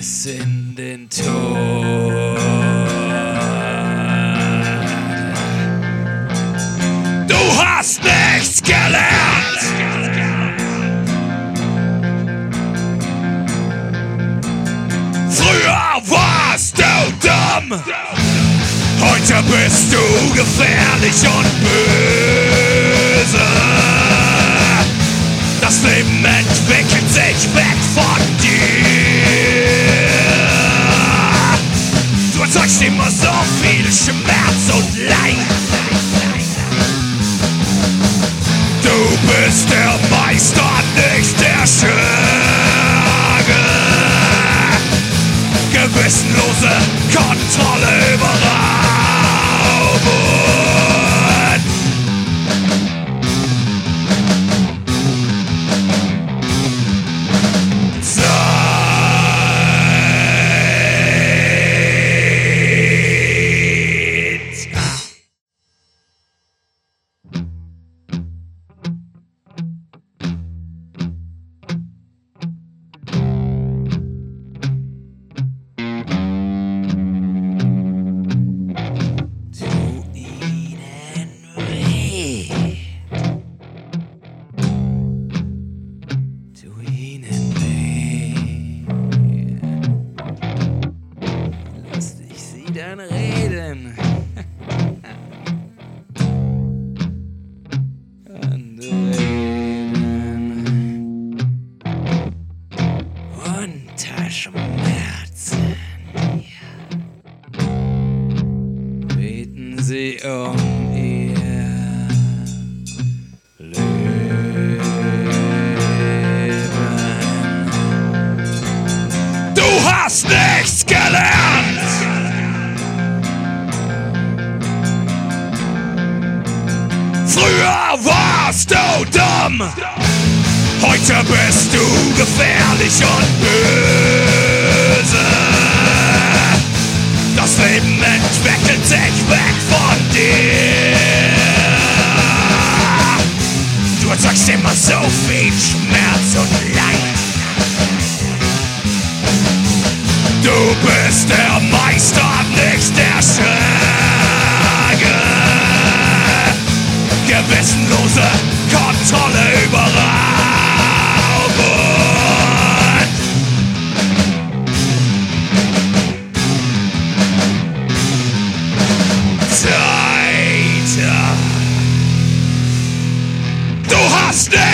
bis in den Tod. Du hast nichts gelernt. Früher warst du dumm. Heute bist du gefährlich und böse. Das Leben entwickelt sich weg von dir. Du erzeugst immer so viel Schmerz und Leid. Du bist der Meister, nicht der Schurke. Gewissenlose Kontrolle überrauben. Dann reden. Und reden. Unter Schmerzen. Beten sie um ihr Leben. Du hast nichts gelernt. Früher warst du dumm, heute bist du gefährlich und böse. Das Leben entwickelt sich weg von dir. Du erzeugst immer so viel Schmerz und Leid. Du bist der Meister, nicht der Schurke. Gewissenlose Kontrolle überrauben. Zeit. Du hast